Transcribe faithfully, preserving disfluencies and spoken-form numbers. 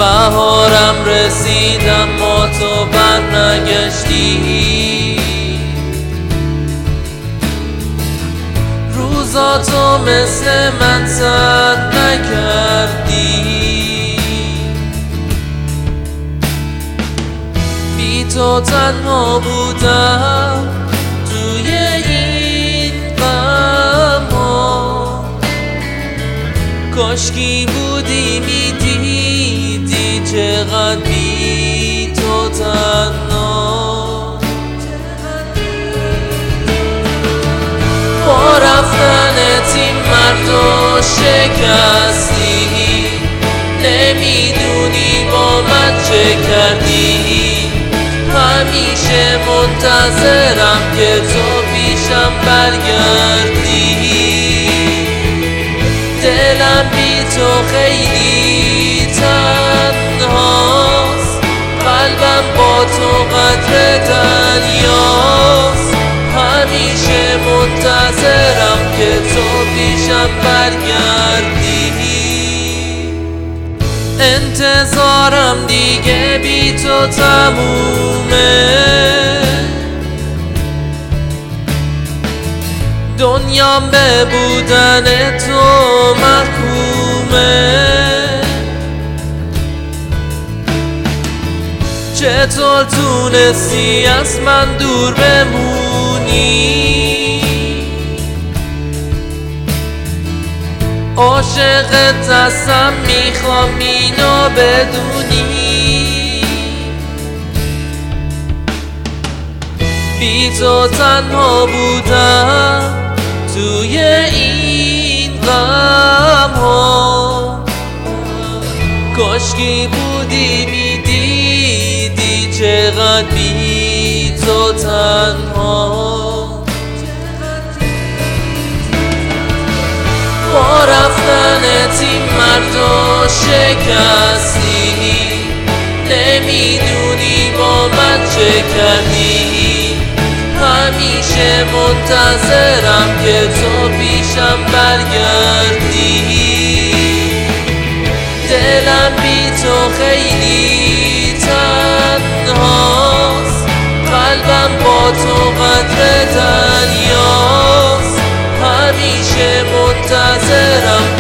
بهارم رسیدم ما تو برنگشتی، روزاتو مثل من سر نکردی، بی تو تنها بودم توی این غم ها، کاشکی بودی میدیدی چقدر بی تو تنها. با رفتنت این مردو شکستی، نمیدونی با من چه کردی، همیشه منتظرم که تو پیشم برگردی، دلم بی تو خیلی تنهاست، قلبم با تو قدر دنیاست، همیشه منتظرم که تو پیشم برگردی، انتظارم دیگه بی تو تمومه، دنیام به بودن تو محکومه، چطور تونستی از من دور بمونی، عاشقت هستم میخوام اینو بدونی، بی تو تنها بودم توی این غم ها، کاشکی بودی میدیدی چقدر بی تو تنها. با رفتنت این مردو شکستی، نمیدونی با من چه کردی، همیشه منتظرم که تو پیشم برگردی، دلم بی تو خیلی تنهاست، قلبم با تو قدر دنیاست، همیشه منتظرم